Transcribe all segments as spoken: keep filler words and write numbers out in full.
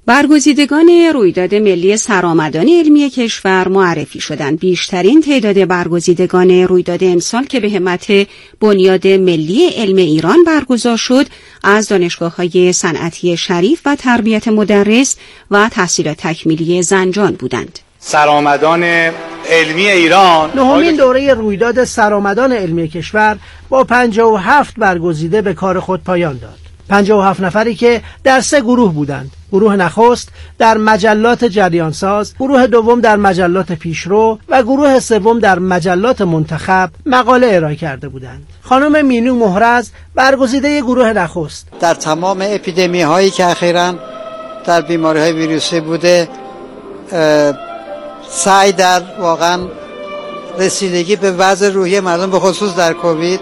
برگزیدگان رویداد ملی سرآمدان علمی کشور معرفی شدند. بیشترین تعداد برگزیدگان رویداد امسال که به همت بنیاد ملی علم ایران برگزار شد از دانشگاه‌های صنعتی شریف و تربیت مدرس و تحصیلات تکمیلی زنجان بودند. سرآمدان علمی ایران نهمین دوره رویداد سرآمدان علمی کشور با پنجاه و هفت برگزیده به کار خود پایان داد. پنجاه و هفت نفری که در سه گروه بودند. گروه نخست در مجلات جریانساز، گروه دوم در مجلات پیشرو و گروه سوم در مجلات منتخب مقاله ارائه کرده بودند. خانم مینو مهرز برگزیده گروه نخست در تمام اپیدمی هایی که اخیراً در بیماری های ویروسی بوده سعی در واقعا رسیدگی به وضع روحی مردم به خصوص در کووید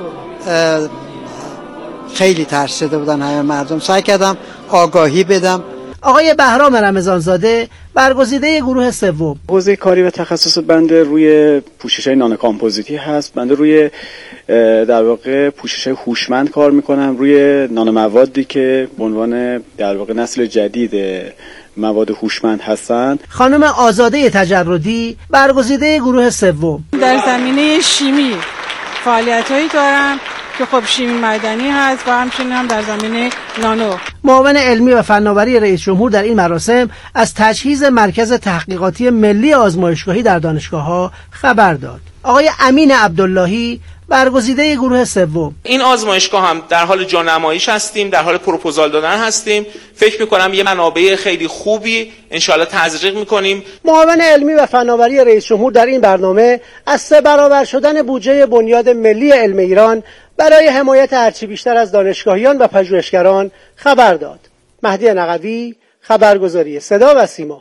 خیلی ترسیده بودن همه مردم. سعی کردم آگاهی بدم. آقای بهرام رمضانزاده برگزیده گروه سوم. حوزه کاری و تخصص بنده روی پوشش‌های نانو کامپوزیتی هست. بنده روی در واقع پوشش‌های هوشمند کار میکنم، روی نانو موادی که به عنوان در واقع نسل جدید مواد هوشمند هستند. خانم آزاده تجردی برگزیده گروه سوم. در زمینه شیمی فعالیت‌هایی دارم که خب شیمی معدنی هست و همچنین هم در زمینه نانو. معاون علمی و فناوری رئیس جمهور در این مراسم از تجهیز مرکز تحقیقاتی ملی آزمایشگاهی در دانشگاه‌ها خبر داد. آقای امین عبداللهی برگزیده گروه سوم. این آزمایشگاه هم در حال جانماییش هستیم، در حال پروپوزال دادن هستیم. فکر می‌کنم یه منابع خیلی خوبی انشالله تزریق می‌کنیم. معاون علمی و فناوری رئیس جمهور در این برنامه از سه برابر شدن بودجه بنیاد ملی علم ایران برای حمایت هرچی بیشتر از دانشگاهیان و پژوهشگران خبر داد. مهدی نقوی، خبرگزاری صدا و سیما.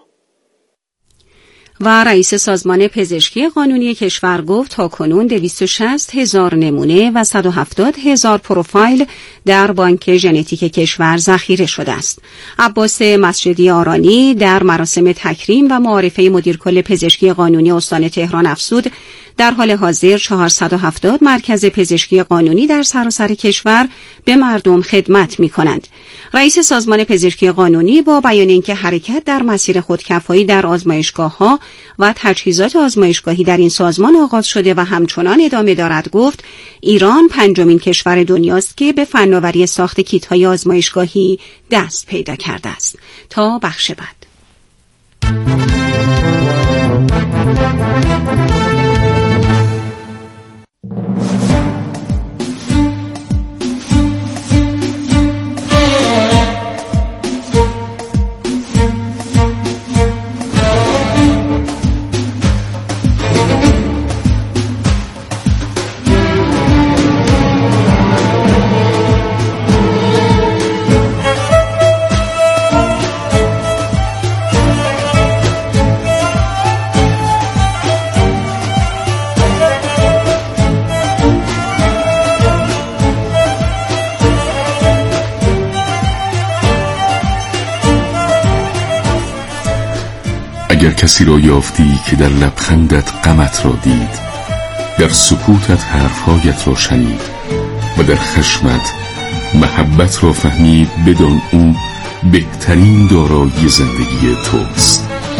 و رئیس سازمان پزشکی قانونی کشور گفت تاکنون دویست و شصت هزار نمونه و صد و هفتاد هزار پروفایل در بانک ژنتیک کشور ذخیره شده است. عباس مسجدی آرانی در مراسم تکریم و معارفه مدیرکل پزشکی قانونی استان تهران افزود در حال حاضر چهارصد و هفتاد مرکز پزشکی قانونی در سراسر کشور به مردم خدمت می‌کنند. رئیس سازمان پزشکی قانونی با بیان اینکه حرکت در مسیر خودکفایی در آزمایشگاه‌ها و تجهیزات آزمایشگاهی در این سازمان آغاز شده و همچنان ادامه دارد گفت ایران پنجمین کشور دنیاست که به فناوری ساخت کیت‌های آزمایشگاهی دست پیدا کرده است. تا بخش بعد. اگر کسی را یافتی که در لبخندت غمت را دید، در سکوتت حرفهایت را شنید و در خشمت محبت را فهمید، بدان او بهترین دارایی زندگی توست.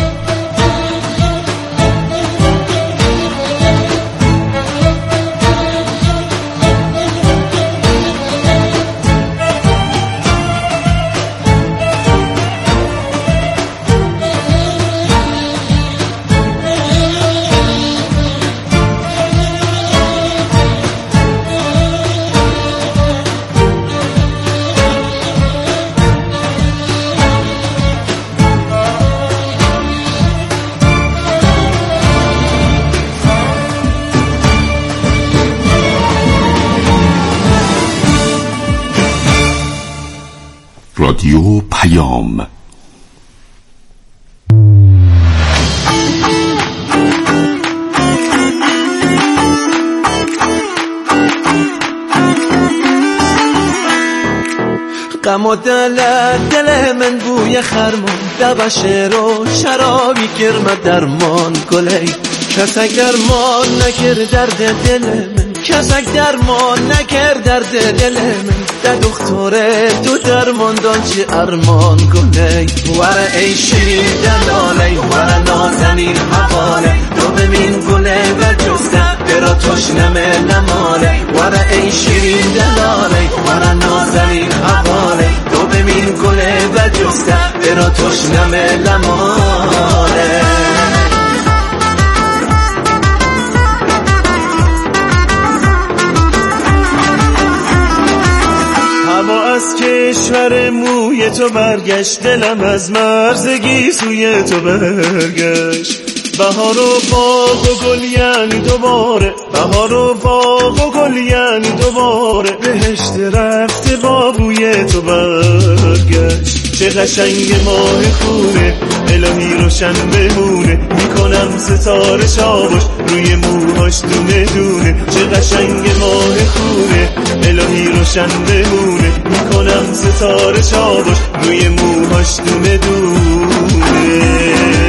رادیو پیام. غم و دل دل من بوی خرمان دبشه رو شرابی کرم درمان کلی کس اگر مان نکر درد دل من کسک درمان نکرد درد دل من در دختره تو درمان دان چه ارمان کنه وره ای شیرین دلاله وره نازنین حواله تو ببین گله و جسته برا تشنمه نماله وره ای شیرین دلاله وره نازنین حواله تو ببین گله و جسته برا تشنمه نماله اما از کشور موی تو برگشت دلم از مرزگی سوی تو برگشت بهار و باغ و گل یعنی دوباره بهار و باغ و گل یعنی دوباره بهشت رفته با بوی تو برگشت چه قشنگ ماه خونه الهی روشن بمونه میکنم ستاره شاباش روی موهاش دونه دونه چه قشنگ ماه خونه الهی روشن بمونه میکنم ستاره شاباش روی موهاش دونه دونه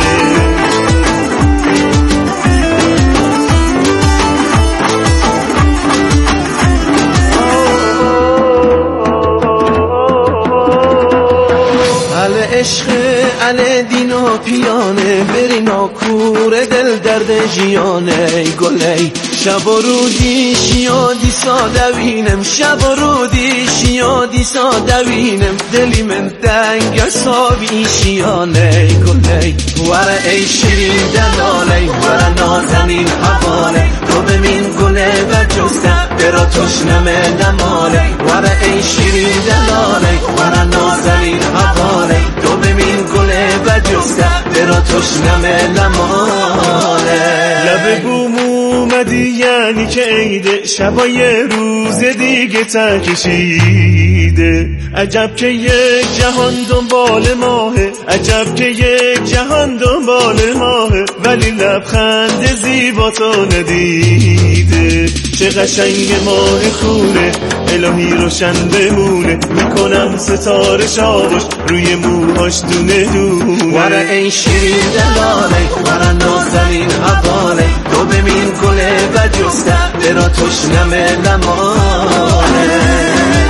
عشق علی دین و پیانه برینا کوره دل درد جیانه گلی شب و رودی شیادی سادوینم شب و رودی شیادی سادوینم دلی من دنگ سابی شیانه گلی وره ای شیرین دلاله وره نازنین حواله تو ببین گله و جسته برا تشنمه نماله وره ای شیرین دلاله وره نازنین حواله تو ببین گله و جسته برا تشنمه نماله لب بوم اومدی یعنی که عیده شبای روز دیگه تکشیده عجب که یک جهان دنبال ماهه عجب که یک جهان دنبال ماهه ولی لبخند زیبا تو ندیده چه قشنگ ماه خونه الهی روشن بمونه میکنم ستاره شاباش روی موهاش دونه دونه وره ای شیرین دلاله وره نازنین حواله تو ببین گله و جسته برا تشنمه نماله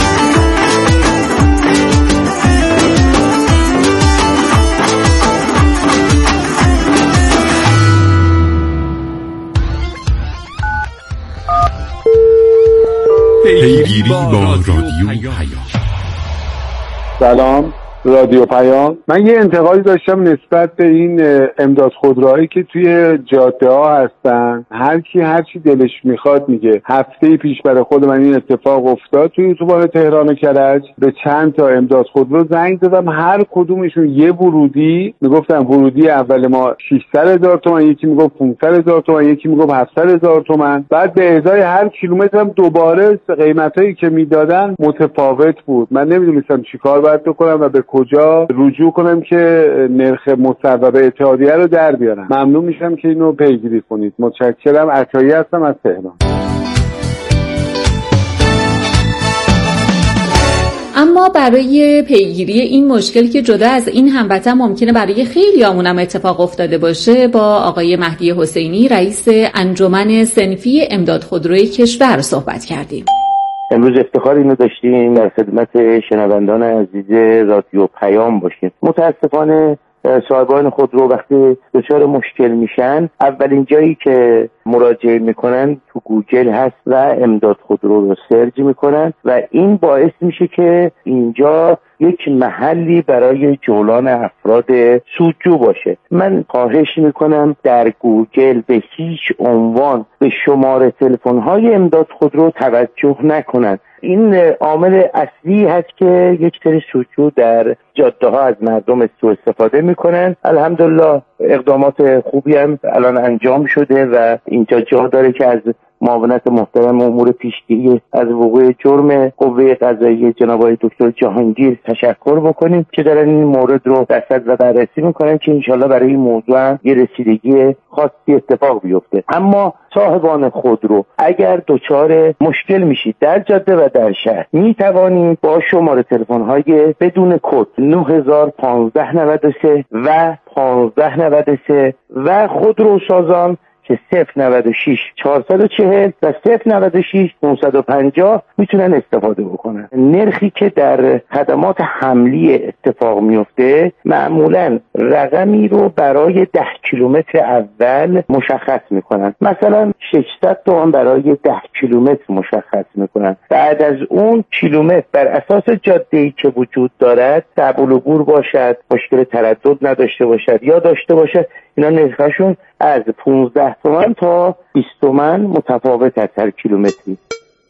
پیگیری با رادیو پیام. سلام رادیو پیام. من یه انتقادی داشتم نسبت به این امداد خودروهایی که توی جاده ها هستن. هر کی هر چی دلش میخواد میگه. هفته پیش برای خود من این اتفاق افتاد توی اتوبان تهران و کرج. به چند تا امداد خودرو زنگ زدم، هر کدومشون یه ورودی میگفتن ورودی اول ما ششصد هزار تومان، یکی میگفت پانصد هزار تومان، یکی میگفت هفتصد هزار تومان. بعد به ازای هر کیلومتر هم دوباره قیمتایی که میدادن متفاوت بود. من نمیدونستم چیکار باید بکنم و به کجا رجوع کنم که نرخ مصوب اتحادیه رو در بیارم. ممنون میشم که اینو پیگیری کنید. متشکرم. عطایی هستم از تهران. اما برای پیگیری این مشکل که جدا از این هموطن ممکنه برای خیلیامون هم اتفاق افتاده باشه، با آقای مهدی حسینی رئیس انجمن صنفی امداد خودروی کشور صحبت کردیم. امروز افتخار اینو داشتیم در خدمت شنوندان عزیز رادیو پیام باشیم. متاسفانه صاحبان خودرو وقتی دچار مشکل میشن، اولین جایی که مراجعه میکنن تو گوگل هست و امداد خودرو رو سرچ میکنن و این باعث میشه که اینجا یک محلی برای جولان افراد سودجو باشه. من خواهش میکنم در گوگل به هیچ عنوان به شماره تلفن‌های امداد خودرو توجه نکنن. این عامل اصلی هست که یک سری سودجو در جاده ها از مردم سوء استفاده میکنن. الحمدلله اقدامات خوبی هم الان انجام شده و اینجا جا داره که از معاونت محترم امور پیشگیری از وقوع جرم قوه قضاییه جناب آقای دکتر جهانگیر تشکر بکنیم که دارن این مورد رو رصد و بررسی میکنن که انشالله برای این موضوع هم یه رسیدگی خاصی اتفاق بیفته. اما صاحبان خودرو اگر دچار مشکل میشید در جاده و در شهر، میتوانید با شماره تلفن‌های بدون کد نه هزار پانزده نود و سه و پانزده نود و سه و خودروسازان که صفر نود و شش چهارصد و چهل و صفر نود و شش نهصد و پنجاه میتونن استفاده بکنن. نرخی که در خدمات حملی اتفاق میفته معمولا رقمی رو برای ده کیلومتر اول مشخص میکنن، مثلا ششصد تومان برای ده کیلومتر مشخص میکنن. بعد از اون کیلومتر بر اساس جاده‌ای که وجود دارد، صعب العبور باشد، مشکل تردد نداشته باشد یا داشته باشد، اینا نرخشون از پانزده تومان تا بیست تومان متفاوت از هر کیلومتری.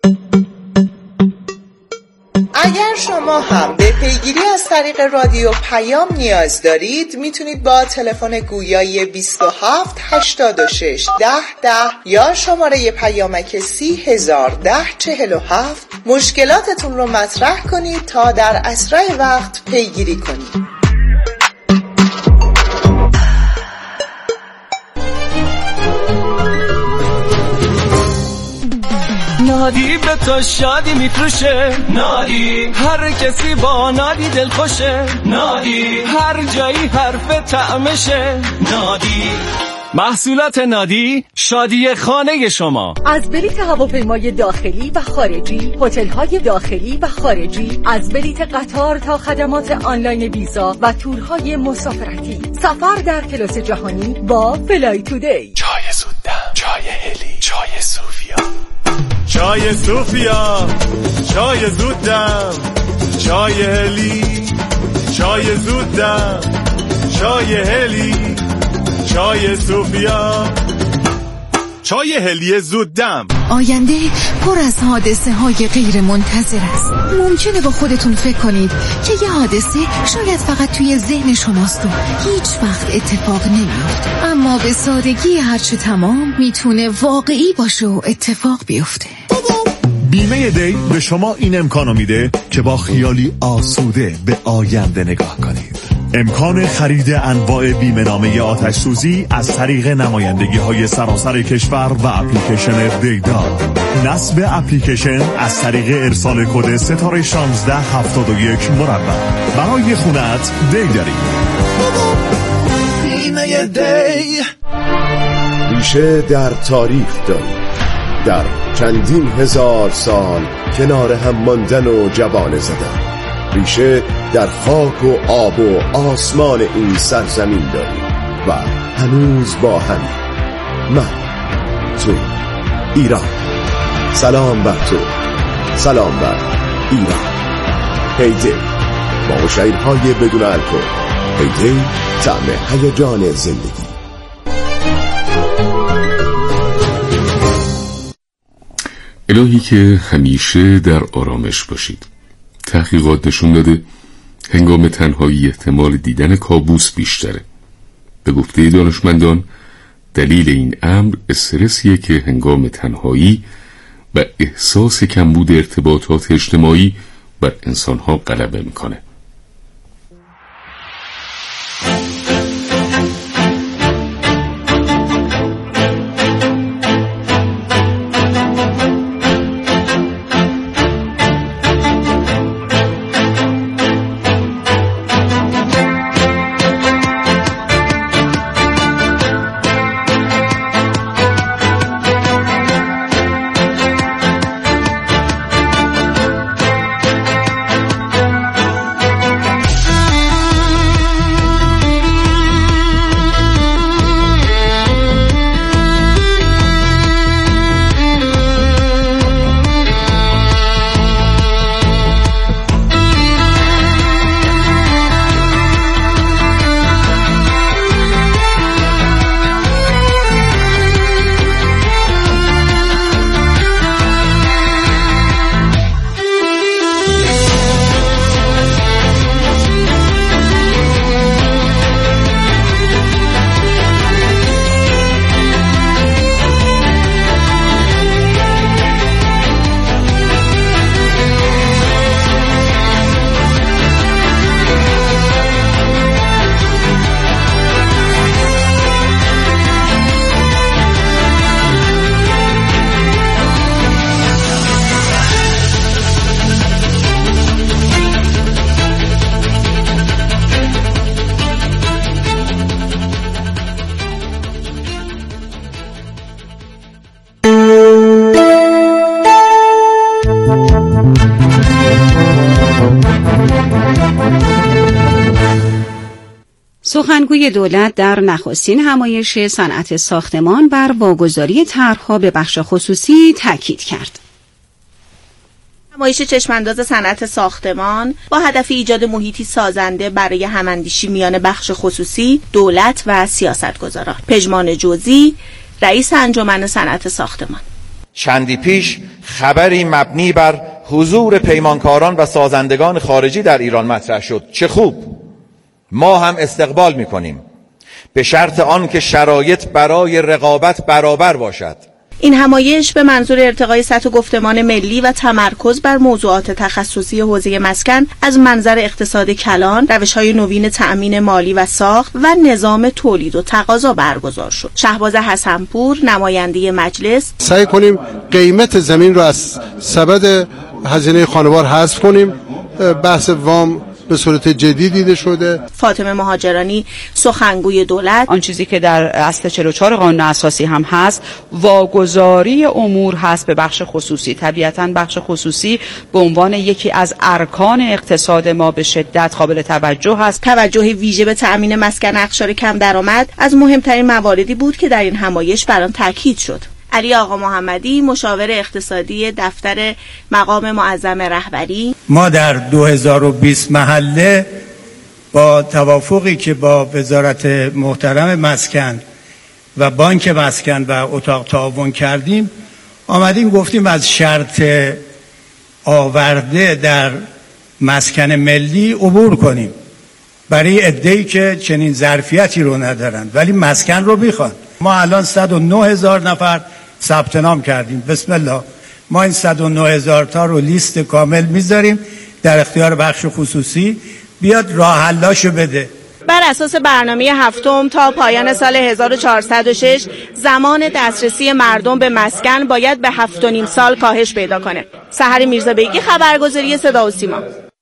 اگر شما هم به پیگیری از طریق رادیو پیام نیاز دارید، میتونید با تلفن گویایی بیست و هفت هشتاد و شش ده ده یا شماره پیامک سی هزار ده چهل و هفت مشکلاتتون رو مطرح کنید تا در اسرع وقت پیگیری کنید. نادی به تو شادی میفروشه، نادی هر کسی با نادی دل خوشه، نادی هر جایی حرف طعمشه، نادی محصولات نادی شادی خانه شما. از بلیت هواپیمای داخلی و خارجی، هتل‌های داخلی و خارجی، از بلیت قطار تا خدمات آنلاین ویزا و تورهای مسافرتی، سفر در کلاس جهانی با فلای تودی. چای زودم، چای هلی، چای صوفیا، چای صوفیا، چای زودم، چای هلی، چای زودم، چای هلی، چای صوفیا، چای هلی زودم. آینده پر از حادثه های غیر منتظر است. ممکنه با خودتون فکر کنید که یه حادثه شاید فقط توی ذهن شماست و هیچ وقت اتفاق نمیفته، اما به سادگی هرچه تمام میتونه واقعی باشه و اتفاق بیفته. بیمه دی به شما این امکانو میده که با خیالی آسوده به آینده نگاه کنید. امکان خرید انواع بیمه نامه آتش سوزی از طریق نمایندگی های سراسر کشور و اپلیکیشن دیدا. نصب اپلیکیشن از طریق ارسال کد ستاره شانزده هفتاد و یک مربع. برای خونت دی داریم. بیمه دی ریشه در تاریخ داریم، در چندین هزار سال کنار هم ماندن و جوانه زدن. ریشه در خاک و آب و آسمان این سرزمین داریم و هنوز با هم. من، تو، ایران. سلام بر تو، سلام بر ایران. هیدی با مشاهیرهای بدون الکل. هیدی طعم هیجان زندگی. الهی که همیشه در آرامش باشید. تحقیقات نشون داده هنگام تنهایی احتمال دیدن کابوس بیشتره. به گفته دانشمندان دلیل این امر استرسیه که هنگام تنهایی و احساس کمبود ارتباطات اجتماعی بر انسانها غلبه میکنه. سخنگوی دولت در نخستین همایش صنعت ساختمان بر واگذاری طرح‌ها به بخش خصوصی تاکید کرد. همایش چشمانداز صنعت ساختمان با هدف ایجاد محیطی سازنده برای هماندیشی میان بخش خصوصی، دولت و سیاستگزاران. پژمان جوزی، رئیس انجمن صنعت ساختمان: چندی پیش خبری مبنی بر حضور پیمانکاران و سازندگان خارجی در ایران مطرح شد. چه خوب، ما هم استقبال می‌کنیم، به شرط آن که شرایط برای رقابت برابر باشد. این همایش به منظور ارتقای سطح گفتمان ملی و تمرکز بر موضوعات تخصصی حوزه مسکن از منظر اقتصاد کلان، روش‌های نوین تأمین مالی و ساخت و نظام تولید و تقاضا برگزار شد. شهباز حسنپور، نماینده مجلس: سعی کنیم قیمت زمین رو از سبد هزینه خانوار حذف کنیم. بحث وام به صورت جدی دیده شده. فاطمه مهاجرانی، سخنگوی دولت: آن چیزی که در اصل چهل و چهار قانون اساسی هم هست، واگذاری امور هست به بخش خصوصی. طبیعتاً بخش خصوصی به عنوان یکی از ارکان اقتصاد ما به شدت قابل توجه هست. توجه ویژه به تأمین مسکن اقشار کم درآمد از مهمترین مواردی بود که در این همایش بر آن تاکید شد. علی آقا محمدی، مشاور اقتصادی دفتر مقام معظم رهبری: ما در دو هزار و بیست محله با توافقی که با وزارت محترم مسکن و بانک مسکن و اتاق تعاون کردیم، آمدیم گفتیم از شرط آورده در مسکن ملی عبور کنیم برای عده‌ای که چنین ظرفیتی رو ندارن ولی مسکن رو میخوان. ما الان صد و نه هزار نفر ثبت نام کردیم. بسم الله، ما این صد و نه هزار تا رو لیست کامل میذاریم در اختیار بخش خصوصی، بیاد راه حلاشو بده. بر اساس برنامه هفتم تا پایان سال هزار و چهارصد و شش زمان دسترسی مردم به مسکن باید به هفت و نیم سال کاهش پیدا کنه. سحر میرزابیگی، خبرگزاری صدا و سیما.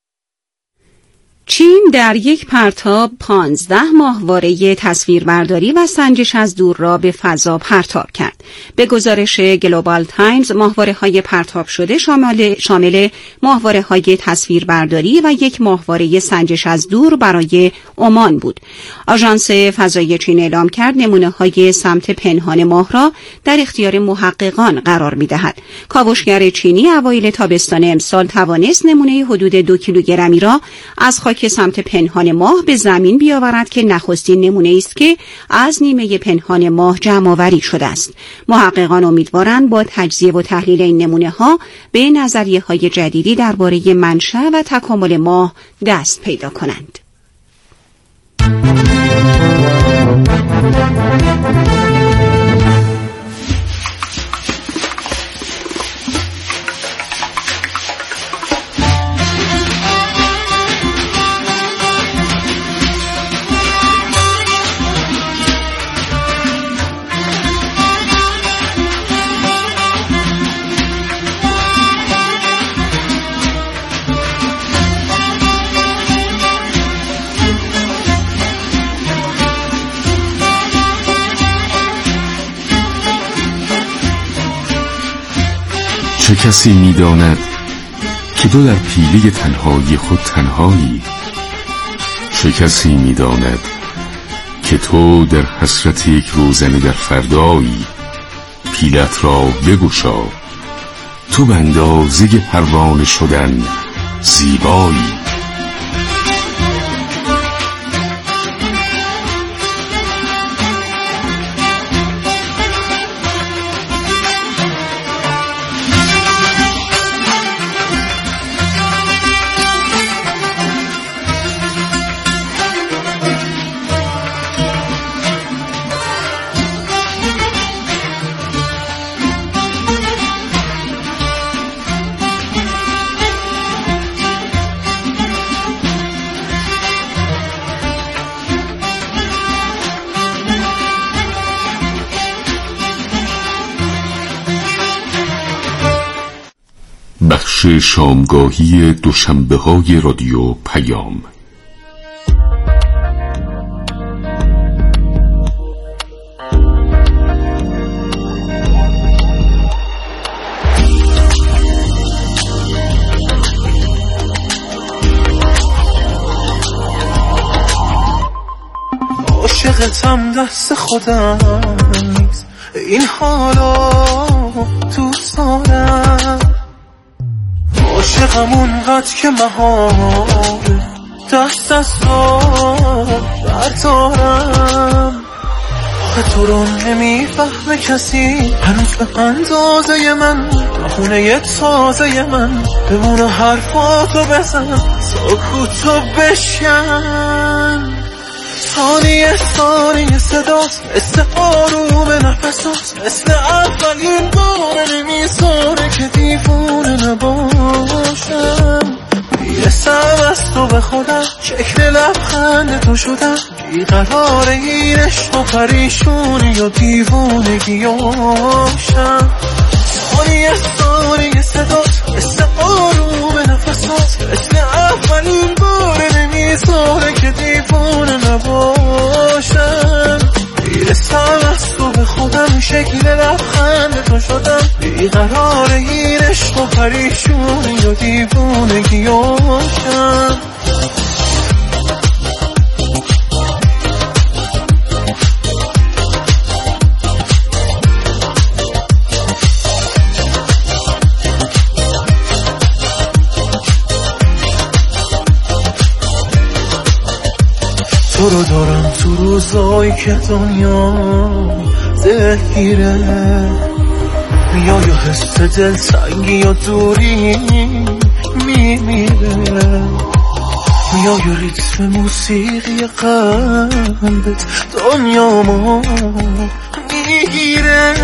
چین در یک پرتاب پانزده ماهواره تصویربرداری و سنجش از دور را به فضا پرتاب کرد. به گزارش گلوبال تایمز، ماهواره‌های پرتاب شده شامل شامل ماهواره‌های تصویربرداری و یک ماهواره سنجش از دور برای عمان بود. آژانس فضایی چین اعلام کرد نمونه‌های سمت پنهان ماه را در اختیار محققان قرار می‌دهد. کاوشگر چینی اوایل تابستان امسال توانست نمونه حدود دو کیلوگرمی را از که سمت پنهان ماه به زمین بیاورد که نخستین نمونه است که از نیمه پنهان ماه جمع آوری شده است. محققان امیدوارند با تجزیه و تحلیل این نمونه ها به نظریه های جدیدی درباره منشأ و تکامل ماه دست پیدا کنند. چه کسی می‌داند که تو در پیلی تنهایی خود تنهایی؟ چه کسی می‌داند که تو در حسرت یک روزنه در فردایی؟ پیلت را بگشا، تو به اندازه پروانه شدن زیبایی. بخش شامگاهی دوشنبه های رادیو پیام. عاشقتم دست خودم نیست، این حالا دوست دارم. عاشقم اونقدر که محاله دست از تو بردارم. آخه تو رو نمیفهمه کسی هنوز به اندازه من، خونه تازه من بمونه حرفاتو بزن، سکوتو بشکن. ثانیه ثانیه صدات مثل آروم نفسات، مثل اولین بار نمیذاره که دیوونه نباشم. میرسم از تو به خودم، شکل لبخند تو شدم، بیقرار این عشق و پریشونی و دیوونگیاشم. ثانیه ثانیه صدات مثل آروم نفسات، مثل اولین بار نمیذاره که دیوونه نباشم. میرسم از تو به خودم، شکل لبخند تو شدم، بیقرار این عشق و پریشونی و دیوونگیاشم. تو رو دارم تو روزایی که دنیا دلگیره، میای و حس دلتنگی و دوری میمیره، میای و ریتم موسیقی قلبت دنیامو میگیره.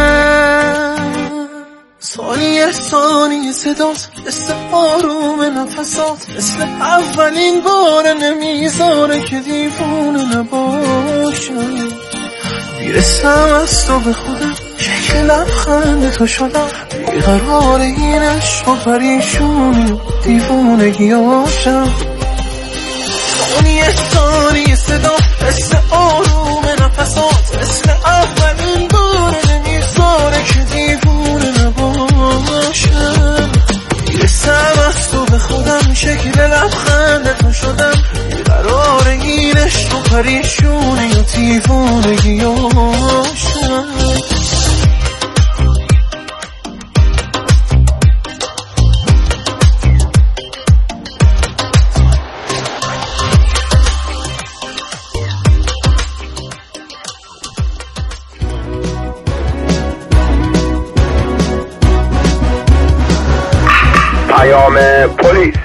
ثانیه ثانیه صدات مثل آروم نفسات، مثل اولین بار نمیذاره که دیوونه نباشم. میرسم از تو به خودم، شکل لبخند تو شدم، بیقرار این عشق و پریشونی و دیوونگیاشم. ثانیه ثانیه صدات مثل آروم نفسات، مثل اولین بار نمیذاره که دیوونه نباشم. میرسم از تو به خودم، شکل لبخند تو شدم، بیقرار این عشق و پریشونی و دیوونگیاشم. پیام پلیس.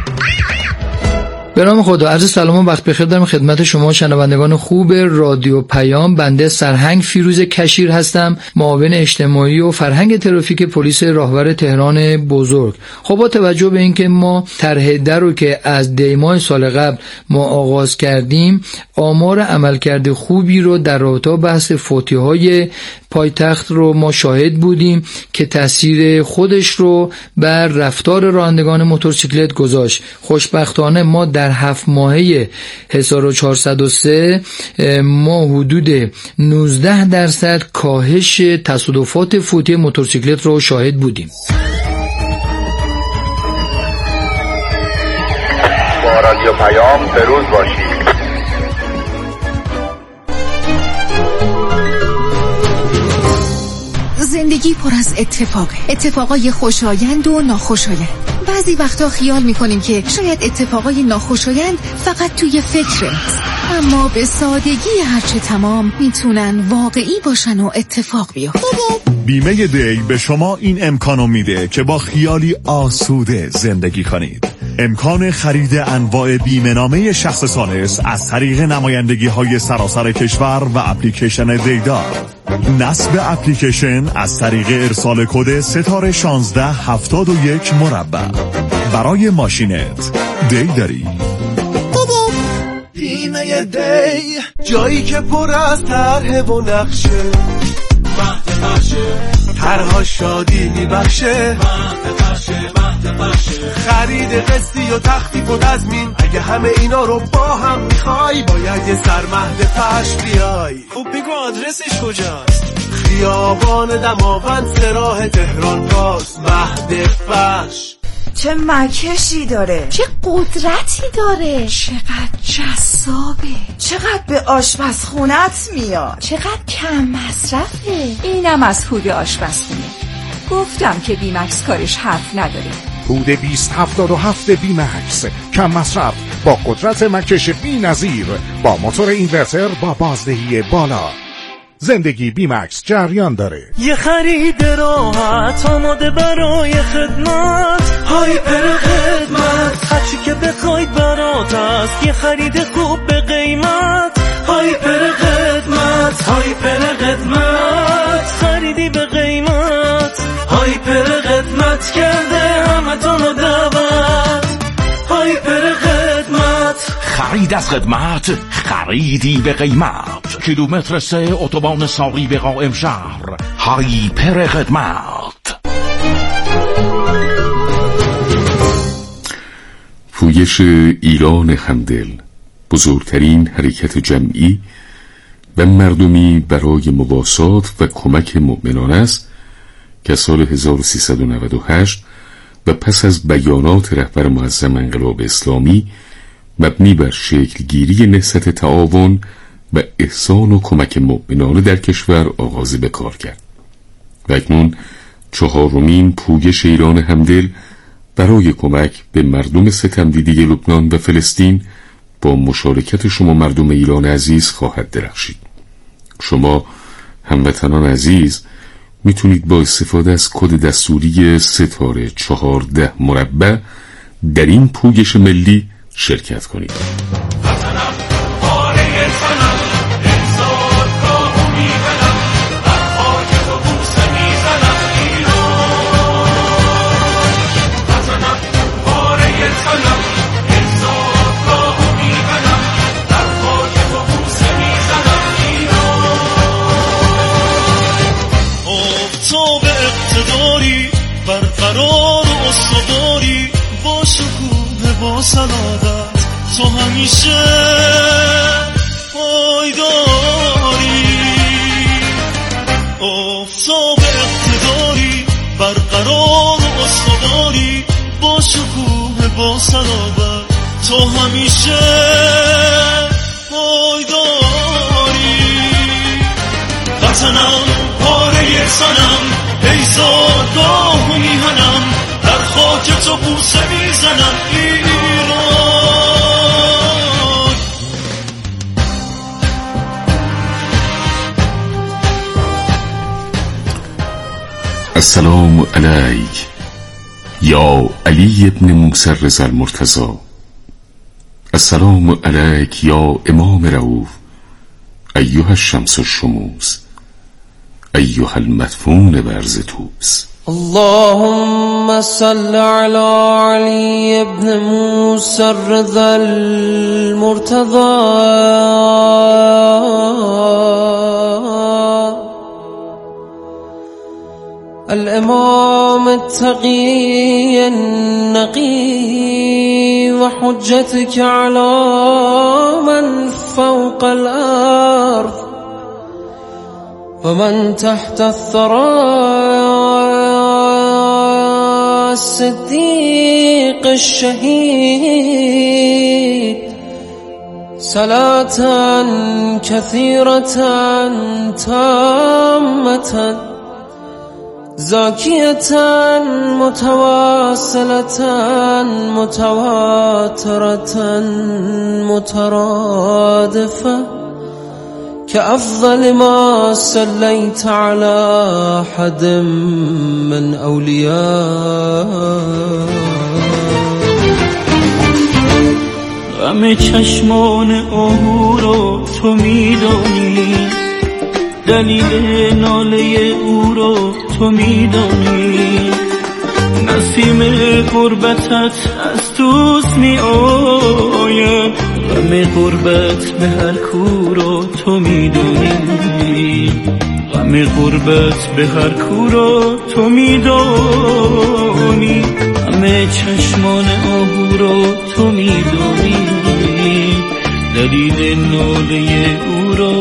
به نام خدا، عرض سلام و وقت بخیر دارم خدمت شما شنوندگان خوب رادیو پیام. بنده سرهنگ فیروز کشیر هستم، معاون اجتماعی و فرهنگ ترافیک پلیس راهور تهران بزرگ. خب با توجه به اینکه ما طرح در رو که از دی ماه سال قبل ما آغاز کردیم، آمار عملکرد خوبی رو در رابطه بحث فوتی‌های پایتخت رو ما شاهد بودیم که تاثیر خودش رو بر رفتار رانندگان موتورسیکلت گذاشت. خوشبختانه ما در هفت ماهه هزار و چهارصد و سه ما حدود نوزده درصد کاهش تصادفات فوتی موتورسیکلت رو شاهد بودیم. با رادیو پیام بروز باشید. زندگی پر از اتفاق، اتفاقای خوشایند و ناخوشایند. بعضی وقتا خیال میکنیم که شاید اتفاقای ناخوشایند فقط توی فکر است، اما به سادگی هرچه تمام میتونن واقعی باشن و اتفاق بیفتن. بیمه دی به شما این امکانو میده که با خیالی آسوده زندگی کنید. امکان خرید انواع بیمه‌نامه شخص ثالث از طریق نمایندگی های سراسر کشور و اپلیکیشن دیدار. نصب اپلیکیشن از طریق ارسال کد ستاره شانزده هفتاد و یک مربع. برای ماشینت دی داری. بیمه دی، جایی که پر از طرح و نقشه، وقت بخشه طرها شادی میبخشه، خرید قسطی و تخفیف و تضمین. اگه همه اینا رو با هم میخوای، باید یه سرمهد فرش بیای. خوب بگو آدرسش کجاست؟ خیابان دماوند، سراح تهران باز، مهد فرش. چه مکشی داره، چه قدرتی داره، چقدر جذابه، چقدر به آشپزخونت میاد، چقدر کم مصرفه. اینم از هود آشپزخونه. گفتم که بیمکس کارش حرف نداره. هود بیست هفتاد و هفت بیمکس، کم مصرف با قدرت مکش بی نظیر، با موتور اینورتر با بازدهی بالا. زندگی بیمکس جریان داره. یه خرید راحت آماده برای خدمت، هایپر خدمت، هرچی که بخواید برات است. یه خرید خوب به قیمت، هایپر خدمت، هایپر خدمت، خریدی به قیمت، هایپر خدمت کرده همتون دعوت، هایپر خدمت. خرید از خدمت، خریدی به قیمت. کیلومتر سه اتوبان ساقی به قائم شهر، هایپر خدمت. پویش ایران همدل، بزرگترین حرکت جمعی و مردمی برای مواسات و کمک مؤمنان است که سال هزار و سیصد و نود و هشت و پس از بیانات رهبر معظم انقلاب اسلامی مبنی بر شکلگیری نهضت تعاون و احسان و کمک مؤمنانه در کشور آغاز به کار کرد و اکنون چهارمین پویش ایران همدل برای کمک به مردم ستمدیده لبنان و فلسطین با مشارکت شما مردم ایران عزیز خواهد درخشید. شما هموطنان عزیز میتونید با استفاده از کد دستوری ستاره چهارده مربع در این پویش ملی شرکت کنید. برقرار و استواری با شکوه با سعادت، تو همیشه پایداری. آفتاب اقتداری برقرار و استواری با شکوه با سعادت، تو همیشه پایداری. وطنم پاره سنم، ای زادگاه میهنم، در خاک تو بوسه میزنم ایران. السلام علیک یا علی ابن موسی رضا المرتضی. السلام علیک یا امام رؤوف، ایها الشمس الشموس، ایها المدفون برز توس. اللهم صل على علي ابن موسى الرضا المرتضى. الامام التقي النقي وحجتك على من فوق الارض ومن تحت الثرى، الصديق الشهيد، صلاة كثيرة تامة زاكية متواصلة متواترة مترادفة كأفضل ما صليت على أحد من أولياء. غم چشمان آهو رو تو میدانی، دلیل ناله او رو تو میدانی، نسیم غربتت از دوست می آید، غم غربت به هر کو رو تو میدانی، غم غربت به هر کو رو تو میدانی، همه چشمان آهو رو تو میدانی، دلیل ناله او رو